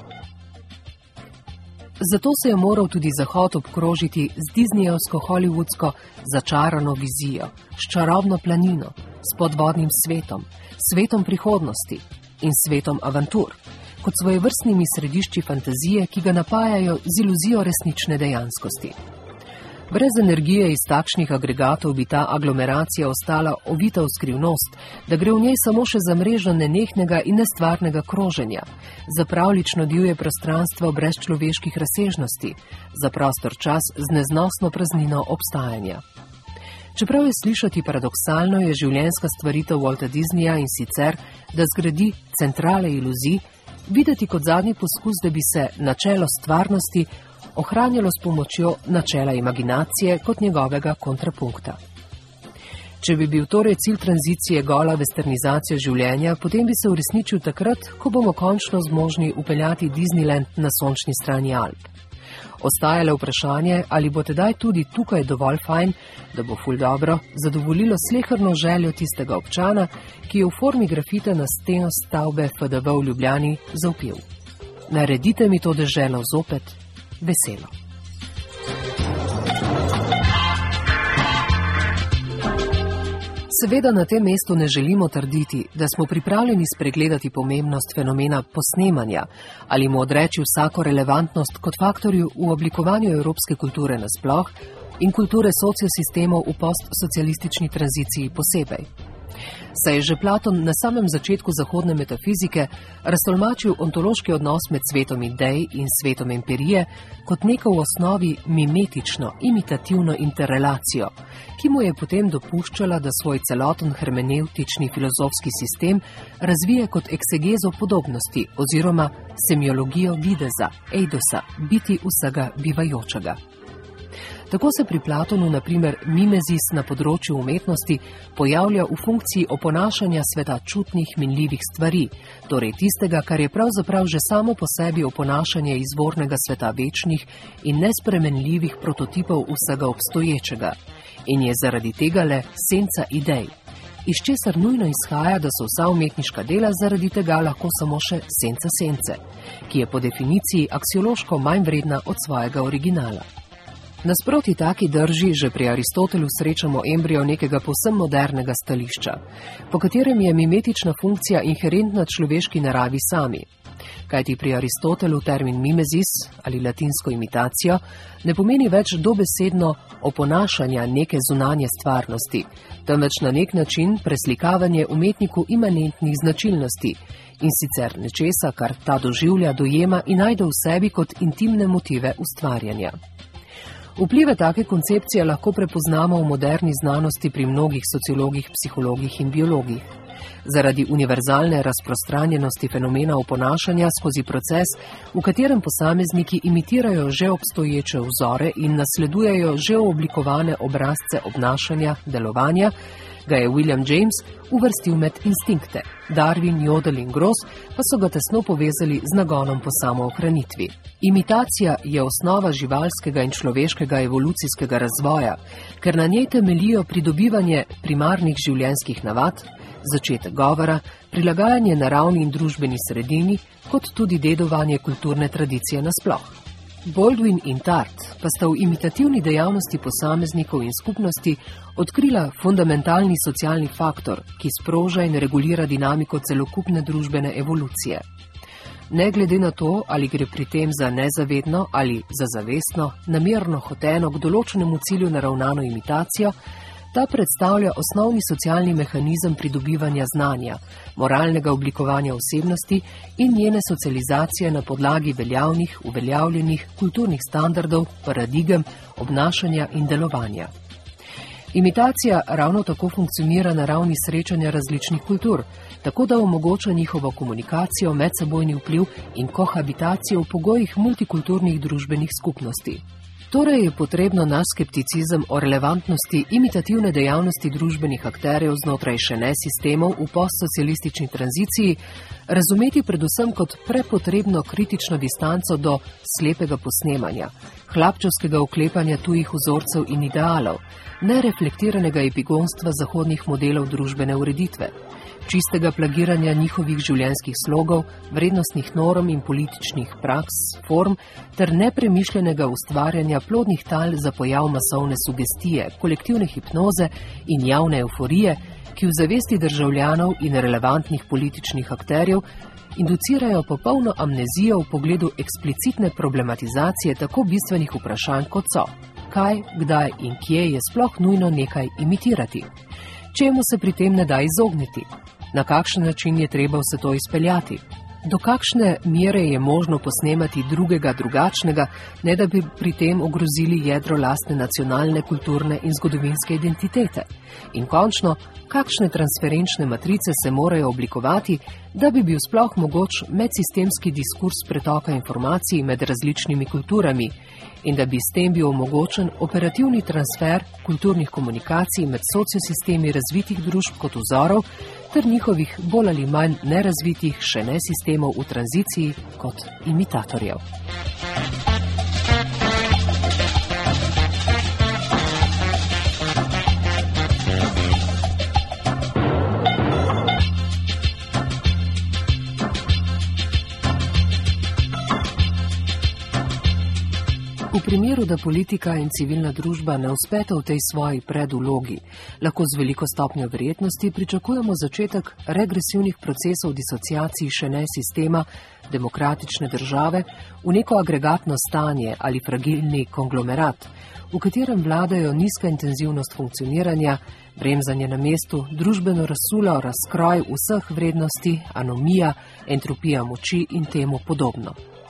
Zato se je moral tudi Zahod obkrožiti z disneyevsko-hollywoodsko začarano vizijo, s čarobno planino, s podvodnim svetom, svetom prihodnosti in svetom avantur, kot svojevrstnimi središči fantazije, ki ga napajajo z iluzijo resnične dejanskosti. Brez energije iz takšnih agregatov bi ta aglomeracija ostala ovita v skrivnost, da gre v njej samo še za mrežo nenehnega in nestvarnega kroženja, za pravlično divje prostranstvo brez človeških razsežnosti, za prostor čas z neznosno praznino obstajanja. Čeprav je slišati paradoksalno, je življenjska stvaritev Walta Disneyja in sicer, da zgradi centrale iluzij, videti kot zadnji poskus, da bi se načelo stvarnosti ohranjalo s pomočjo načela imaginacije kot njegovega kontrapunkta. Če bi bil torej cilj tranzicije gola westernizacija življenja, potem bi se uresničil takrat, ko bomo končno zmožni upeljati Disneyland na sončni strani Alp. Ostaja le vprašanje, ali bo tedaj tudi tukaj dovolj fajn, da bo ful dobro zadovoljilo sleherno željo tistega občana, ki je v formi grafita na steno stavbe FDV v Ljubljani zavpil: naredite mi to deželo zopet veselo. Seveda na tem mestu ne želimo trditi, da smo pripravljeni spregledati pomembnost fenomena posnemanja ali mu odreči vsako relevantnost kot faktorju v oblikovanju evropske kulture nasploh in kulture sociosistemov v postsocialistični tranziciji posebej. Saj je že Platon na samem začetku zahodne metafizike raztolmačil ontološki odnos med svetom idej in svetom empirije kot neko v osnovi mimetično, imitativno interrelacijo, ki mu je potem dopuščala, da svoj celoten hermeneutični filozofski sistem razvije kot eksegezo podobnosti oziroma semiologijo videza, eidosa, biti vsega bivajočega. Tako se pri Platonu, na primer, mimezis na področju umetnosti pojavlja v funkciji oponašanja sveta čutnih, minljivih stvari, torej tistega, kar je pravzaprav že samo po sebi oponašanje izvornega sveta večnih in nespremenljivih prototipov vsega obstoječega in je zaradi tega le senca idej, iz česar nujno izhaja, da so vsa umetniška dela zaradi tega lahko samo še senca sence, ki je po definiciji aksiološko manj vredna od svojega originala. Nasproti taki drži že pri Aristotelu srečamo embrio nekega povsem modernega stališča, po katerem je mimetična funkcija inherentna človeški naravi sami. Kajti pri Aristotelu termin mimezis ali latinsko imitacijo ne pomeni več dobesedno oponašanja neke zunanje stvarnosti, temveč na nek način preslikavanje umetniku imanentnih značilnosti in sicer nečesa, kar ta doživlja, dojema in najde v sebi kot intimne motive ustvarjanja. Vplive take koncepcije lahko prepoznamo v moderni znanosti pri mnogih sociologih, psihologih in biologih. Zaradi univerzalne razprostranjenosti fenomena oponašanja skozi proces, v katerem posamezniki imitirajo že obstoječe vzore in nasledujejo že oblikovane obrazce obnašanja, delovanja, ga je William James uvrstil med instinkte. Darwin, Jodl in Gross pa so ga tesno povezali z nagonom po samoohranitvi. Imitacija je osnova živalskega in človeškega evolucijskega razvoja, ker na njej temeljijo pridobivanje primarnih življenjskih navad, začetek govora, prilagajanje naravni in družbeni sredini, kot tudi dedovanje kulturne tradicije nasploh. Baldwin in Tart pa sta v imitativni dejavnosti posameznikov in skupnosti odkrila fundamentalni socialni faktor, ki sproža in regulira dinamiko celokupne družbene evolucije. Ne glede na to, ali gre pri tem za nezavedno ali za zavestno, namerno hoteno k določenemu cilju naravnano imitacijo, ta predstavlja osnovni socialni mehanizem pridobivanja znanja, moralnega oblikovanja osebnosti in njene socializacije na podlagi veljavnih, uveljavljenih kulturnih standardov, paradigem, obnašanja in delovanja. Imitacija ravno tako funkcionira na ravni srečanja različnih kultur, tako da omogoča njihovo komunikacijo, medsebojni vpliv in kohabitacijo v pogojih multikulturnih družbenih skupnosti. Torej je potrebno naš skepticizem o relevantnosti imitativne dejavnosti družbenih akterjev znotraj še ne sistemov v postsocialistični tranziciji razumeti predvsem kot prepotrebno kritično distanco do slepega posnemanja, hlapčevskega oklepanja tujih vzorcev in idealov, nereflektiranega epigonstva zahodnih modelov družbene ureditve, čistega plagiranja njihovih življenjskih slogov, vrednostnih norm in političnih praks, form ter nepremišljenega ustvarjanja plodnih tal za pojav masovne sugestije, kolektivne hipnoze in javne euforije, ki v zavesti državljanov in relevantnih političnih akterjev inducirajo popolno amnezijo v pogledu eksplicitne problematizacije tako bistvenih vprašanj kot so: kaj, kdaj in kje je sploh nujno nekaj imitirati? Čemu se pri tem ne da izogniti? Na kakšen način je treba vse to izpeljati? Do kakšne mere je možno posnemati drugega drugačnega, ne da bi pri tem ogrozili jedro lastne nacionalne, kulturne in zgodovinske identitete? In končno, kakšne transferenčne matrice se morajo oblikovati, da bi bil sploh mogoč medsistemski diskurs pretoka informacij med različnimi kulturami in da bi s tem bil omogočen operativni transfer kulturnih komunikacij med sociosistemi razvitih družb kot vzorov ter njihovih bolj ali manj nerazvitih še ne sistemov v tranziciji kot imitatorjev. V primeru, da politika in civilna družba ne uspeta v tej svoji predvlogi, lahko z veliko stopnjo verjetnosti pričakujemo začetek regresivnih procesov disociacij še ne sistema demokratične države v neko agregatno stanje ali fragilni konglomerat, v katerem vladajo nizka intenzivnost funkcioniranja, bremzanje na mestu, družbeno razsulo, razkroj vseh vrednosti, anomija, entropija moči in temu podobno.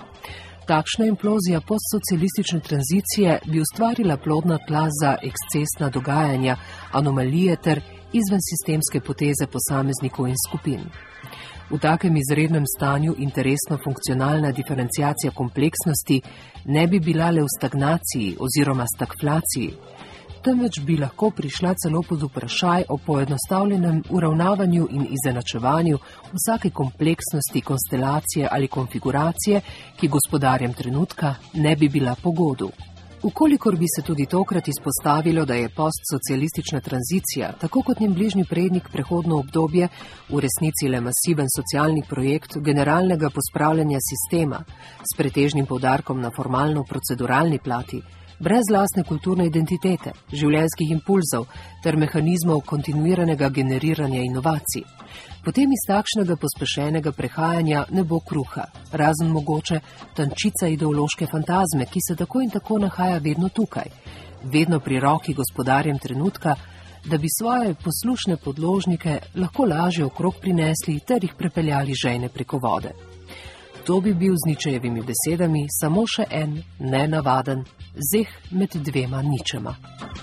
Takšna implozija postsocialistične tranzicije bi ustvarila plodna tla za ekscesna dogajanja, anomalije ter izvensistemske poteze posameznikov in skupin. V takem izrednem stanju interesno-funkcionalna diferenciacija kompleksnosti ne bi bila le v stagnaciji oziroma stagflaciji, temveč bi lahko prišla celo pod vprašaj o poenostavljenem uravnavanju in izenačevanju vsake kompleksnosti, konstelacije ali konfiguracije, ki gospodarjem trenutka ne bi bila po godu. Ukolikor bi se tudi tokrat izpostavilo, da je postsocialistična tranzicija, tako kot njen bližnji prednik prehodno obdobje, v resnici le masiven socialni projekt generalnega pospravljanja sistema, s pretežnim poudarkom na formalno-proceduralni plati, brez lastne kulturne identitete, življenjskih impulzov ter mehanizmov kontinuiranega generiranja inovacij. Potem iz takšnega pospešenega prehajanja ne bo kruha, razen mogoče tančica ideološke fantazme, ki se tako in tako nahaja vedno tukaj, vedno pri roki gospodarjem trenutka, da bi svoje poslušne podložnike lahko lažje okrog prinesli ter jih prepeljali žejne preko vode. To bi bil z Ničejevimi besedami samo še en nenavaden zeh med dvema ničema.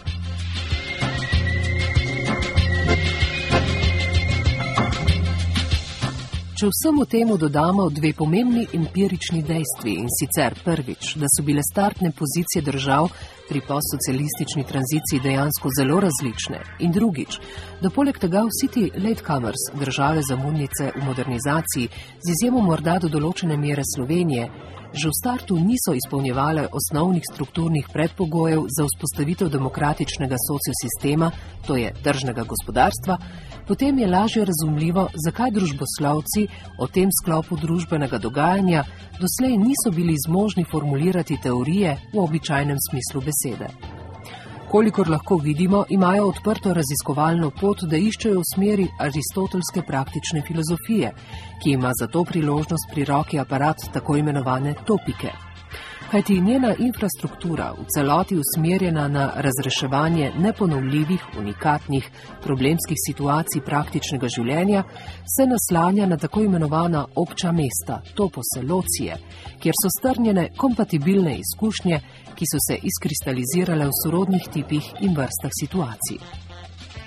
Če vsemu temu dodamo dve pomembni empirični dejstvi, in sicer prvič, da so bile startne pozicije držav pri postsocialistični tranziciji dejansko zelo različne, in drugič, da poleg tega vsi ti latecomers, države zamudnice v modernizaciji, z izjemo morda do določene mere Slovenije, že v startu niso izpolnjevale osnovnih strukturnih predpogojev za vzpostavitev demokratičnega sociosistema, to je tržnega gospodarstva, potem je lažje razumljivo, zakaj družboslovci o tem sklopu družbenega dogajanja doslej niso bili zmožni formulirati teorije v običajnem smislu besede. Kolikor lahko vidimo, imajo odprto raziskovalno pot, da iščejo v smeri aristotelske praktične filozofije, ki ima za to priložnost pri roki aparat tako imenovane topike. Kajti njena infrastruktura, v celoti usmerjena na razreševanje neponovljivih, unikatnih, problemskih situacij praktičnega življenja, se naslanja na tako imenovana obča mesta, toposelocije, kjer so strnjene kompatibilne izkušnje, ki so se izkristalizirale v sorodnih tipih in vrstah situacij.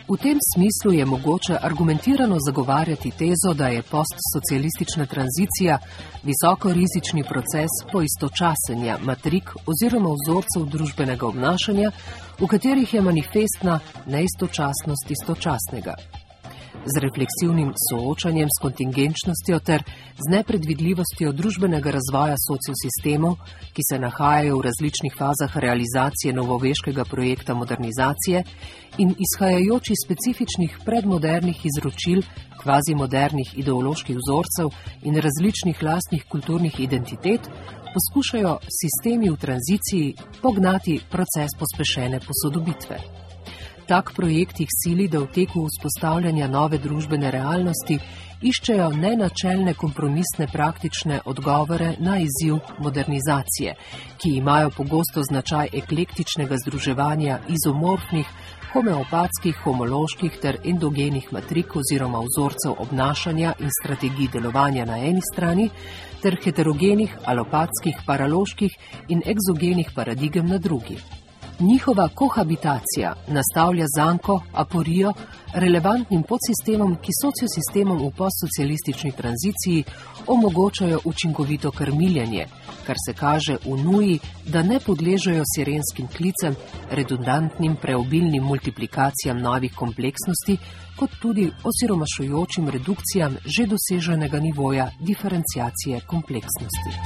V tem smislu je mogoče argumentirano zagovarjati tezo, da je postsocialistična tranzicija visokorizični proces poistočasenja matrik oziroma vzorcev družbenega obnašanja, v katerih je manifestna neistočasnost istočasnega. Z refleksivnim soočanjem s kontingenčnostjo ter z nepredvidljivostjo družbenega razvoja sociosistemov, ki se nahajajo v različnih fazah realizacije novoveškega projekta modernizacije in izhajajoč iz specifičnih predmodernih izročil, kvazimodernih ideoloških vzorcev in različnih lastnih kulturnih identitet, poskušajo sistemi v tranziciji pognati proces pospešene posodobitve. Tak projekt jih sili, da v teku vzpostavljanja nove družbene realnosti iščejo nenačelne kompromisne praktične odgovore na izziv modernizacije, ki imajo pogosto značaj eklektičnega združevanja izomorfnih, homeopatskih, homoloških ter endogenih matrik oziroma vzorcev obnašanja in strategij delovanja na eni strani ter heterogenih, alopatskih, paraloških in egzogenih paradigem na drugi. Njihova kohabitacija nastavlja zanko, aporijo, relevantnim podsistemom, ki sociosistemom v postsocialistični tranziciji omogočajo učinkovito krmiljenje, kar se kaže v nuji, da ne podležejo sirenskim klicem, redundantnim, preobilnim multiplikacijam novih kompleksnosti, kot tudi osiromašujočim redukcijam že doseženega nivoja diferenciacije kompleksnosti.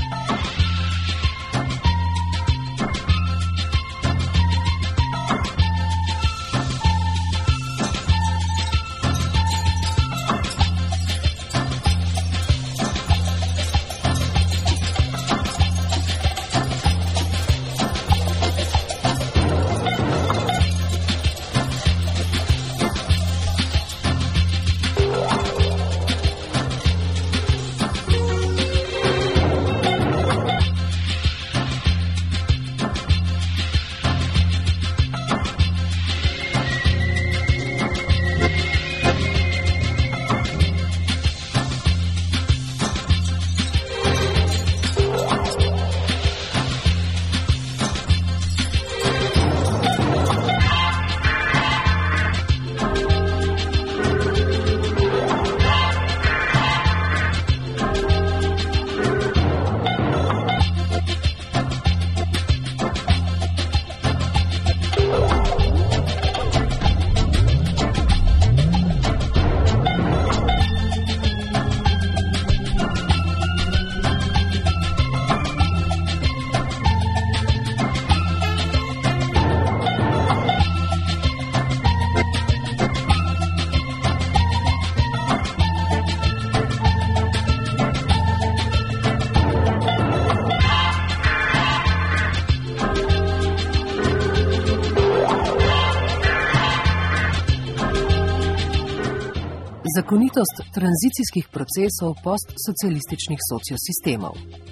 Zakonitost tranzicijskih procesov postsocialističnih sociosistemov.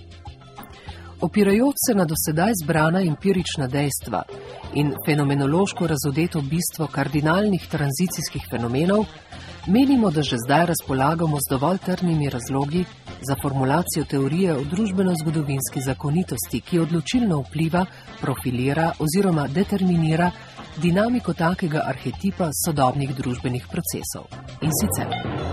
Opirajoč se na dosedaj zbrana empirična dejstva in fenomenološko razodeto bistvo kardinalnih tranzicijskih fenomenov, menimo, da že zdaj razpolagamo z dovolj trdnimi razlogi za formulacijo teorije o družbeno-zgodovinski zakonitosti, ki odločilno vpliva, profilira oziroma determinira dinamiko takega arhetipa sodobnih družbenih procesov. In sicer: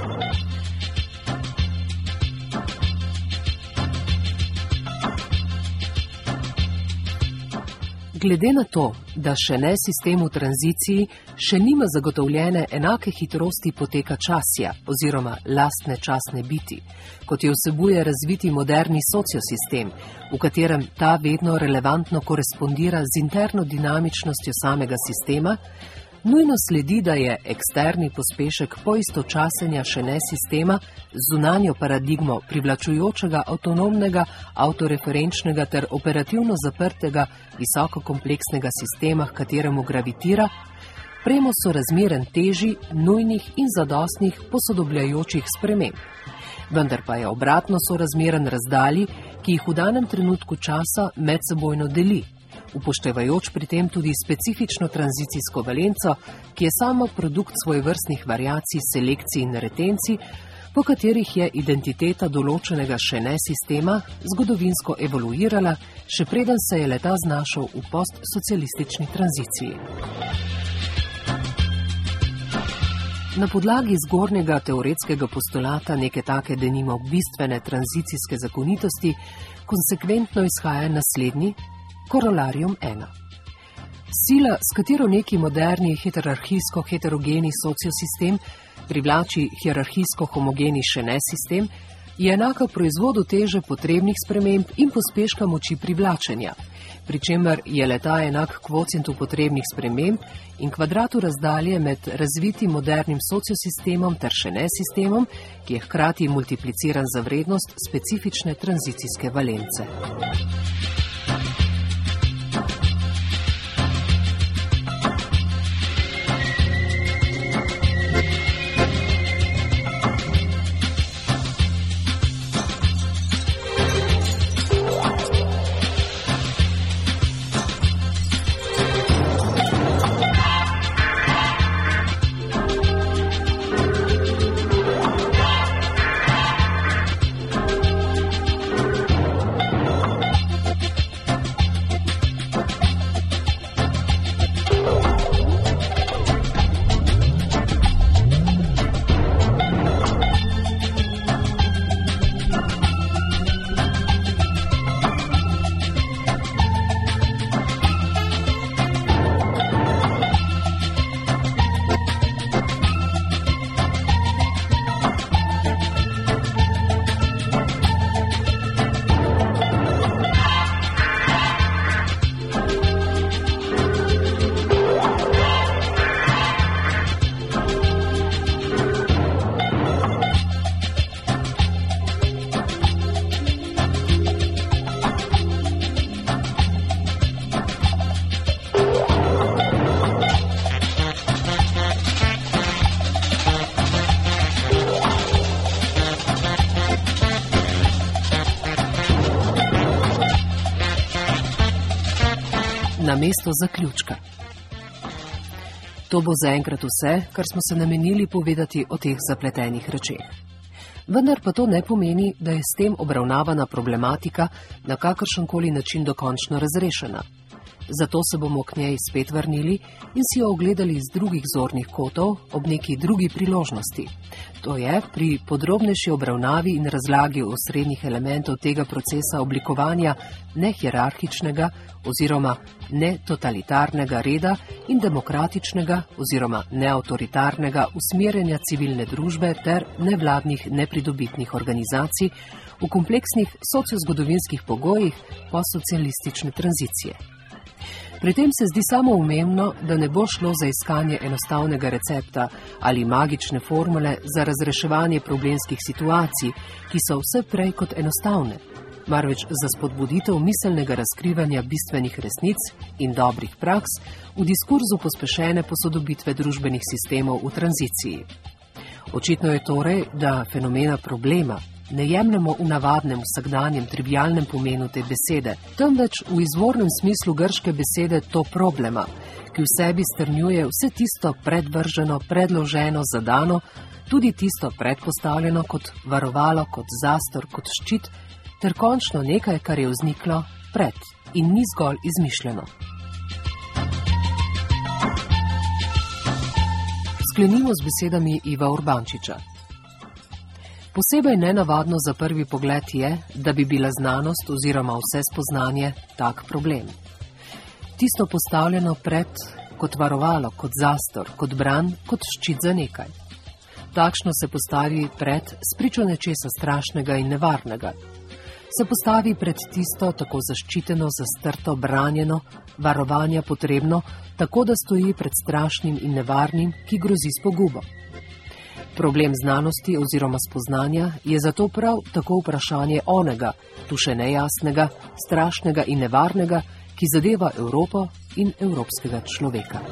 glede na to, da še ne sistem v tranziciji še nima zagotovljene enake hitrosti poteka časja oziroma lastne časne biti, kot jo vsebuje razviti moderni sociosistem, v katerem ta vedno relevantno korespondira z interno dinamičnostjo samega sistema, nujno sledi, da je eksterni pospešek poistočasenja še ne sistema z zunanjo paradigmo privlačujočega avtonomnega, avtoreferenčnega ter operativno zaprtega visokokompleksnega sistema, h kateremu gravitira, premo sorazmeren teži, nujnih in zadostnih posodobljajočih sprememb. Vendar pa je obratno sorazmeren razdalji, ki jih v danem trenutku časa medsebojno deli, upoštevajoč pri tem tudi specifično tranzicijsko valenco, ki je sama produkt svojevrstnih variacij, selekcij in retencij, po katerih je identiteta določenega še ne sistema zgodovinsko evoluirala, še preden se je le-ta znašel v postsocialistični tranziciji. Na podlagi zgornjega teoretskega postulata neke take denimo bistvene tranzicijske zakonitosti konsekventno izhaja naslednji korolarium 1. Sila, s katero neki moderni hierarhijsko-heterogeni sociosistem privlači hierarhijsko-homogeni še ne sistem, je enaka proizvodu teže potrebnih sprememb in pospeška moči privlačenja, pri čemer je leta enak kvocientu potrebnih sprememb in kvadratu razdalje med razvitim modernim sociosistemom ter še ne sistemom, ki je hkrati multipliciran za vrednost specifične tranzicijske valence. Na mesto zaključka. To bo zaenkrat vse, kar smo se namenili povedati o teh zapletenih rečeh. Vendar pa to ne pomeni, da je s tem obravnavana problematika na kakršenkoli način dokončno razrešena. Zato se bomo k njej spet vrnili in si jo ogledali iz drugih zornih kotov ob neki drugi priložnosti. To je pri podrobnejši obravnavi in razlagi osrednjih elementov tega procesa oblikovanja nehierarhičnega oziroma netotalitarnega reda in demokratičnega oziroma neautoritarnega usmerjanja civilne družbe ter nevladnih nepridobitnih organizacij v kompleksnih sociozgodovinskih pogojih postsocialistične tranzicije. Pri tem se zdi samoumevno, da ne bo šlo za iskanje enostavnega recepta ali magične formule za razreševanje problemskih situacij, ki so vse prej kot enostavne, marveč za spodbuditev miselnega razkrivanja bistvenih resnic in dobrih praks v diskurzu pospešene posodobitve družbenih sistemov v tranziciji. Očitno je torej, da fenomena problema ne jemljemo v navadnem, vsakdanjem, trivialnem pomenu te besede, temveč v izvornem smislu grške besede to problema, ki v sebi strnjuje vse tisto predvrženo, predloženo, zadano, tudi tisto predpostavljeno kot varovalo, kot zastor, kot ščit, ter končno nekaj, kar je vzniklo pred in ni zgolj izmišljeno. Sklenimo z besedami Iva Urbančiča. Posebej nenavadno za prvi pogled je, da bi bila znanost oziroma vse spoznanje tak problem. Tisto postavljeno pred kot varovalo, kot zastor, kot bran, kot ščit za nekaj. Takšno se postavi pred spričo nečesa strašnega in nevarnega. Se postavi pred tisto tako zaščiteno, zastrto, branjeno, varovanja potrebno, tako da stoji pred strašnim in nevarnim, ki grozi s pogubo. Problem znanosti oziroma spoznanja je zato prav tako vprašanje onega, tu še nejasnega, strašnega in nevarnega, ki zadeva Evropo in evropskega človeka.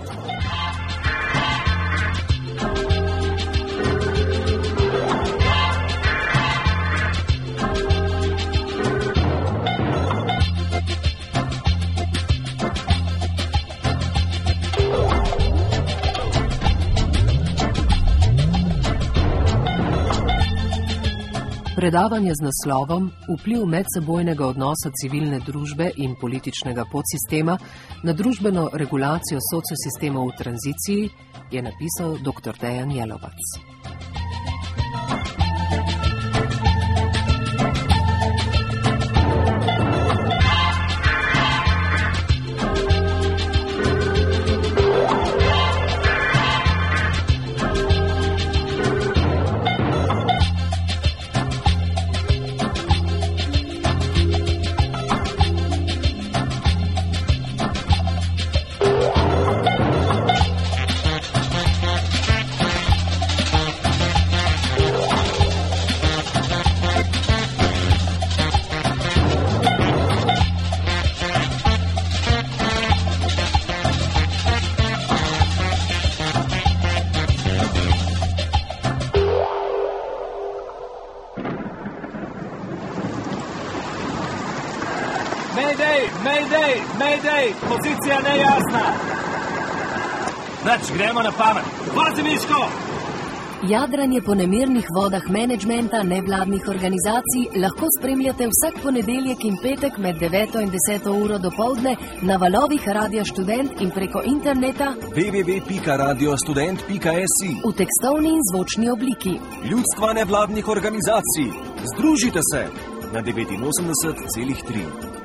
Predavanje z naslovom Vpliv medsebojnega odnosa civilne družbe in političnega podsistema na družbeno regulacijo sociosistemov v tranziciji je napisal dr. Dejan Jelovac. Mayday, pozicija nejasna. Gremo na pamet. Pazi, Miško! Jadranje po nemirnih vodah menedžmenta nevladnih organizacij lahko spremljate vsak ponedeljek in petek med 9 in 10 uro dopoldne na valovih Radia Študent in preko interneta www.radiostudent.si v tekstovni in zvočni obliki. Ljudstva nevladnih organizacij. Združite se na 89,3.